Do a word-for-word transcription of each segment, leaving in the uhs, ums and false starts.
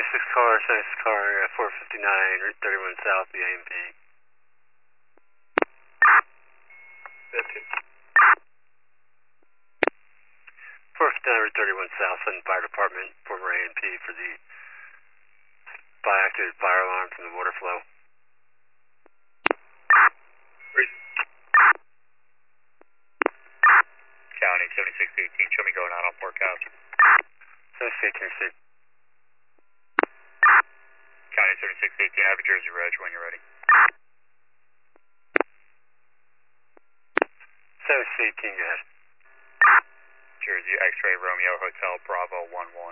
seventy-six car, seventy-six car, uh, four fifty-nine, Route thirty-one South, the A M P. fifteen. four fifty-nine, Route thirty-one South, Sutton Fire Department, former A M P for the by-activated fire alarm from the water flow. County seventy-six eighteen, show me going out on forecast. seventy-six eighteen, see. County seventy-six eighteen, I have a Jersey Reg when you're ready. seventy-six eighteen, go ahead. Jersey X-Ray Romeo Hotel Bravo one one.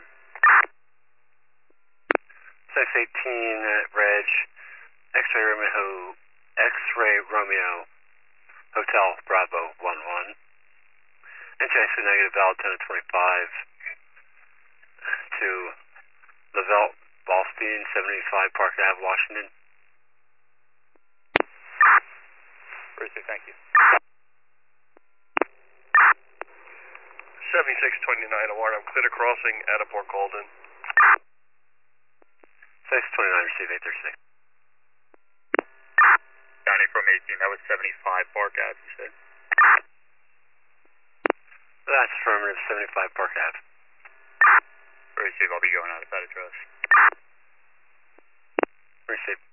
seventy-six eighteen, uh, Reg, X-Ray Romeo, X-Ray Romeo, Hotel Bravo one one. N T I C negative, valid ten to twenty-five to Lavelle Ballstein, seventy-five Park Avenue, Washington. Received, thank you. seventy-six twenty-nine, alarm, clear to crossing at a Port Colden. seventy-six twenty-nine, receive eight thirty-six. County from eighteen, that was seventy-five Park Ave, you said? That's affirmative, seventy-five Park Ave. Received, I'll be going out at that address. Receive.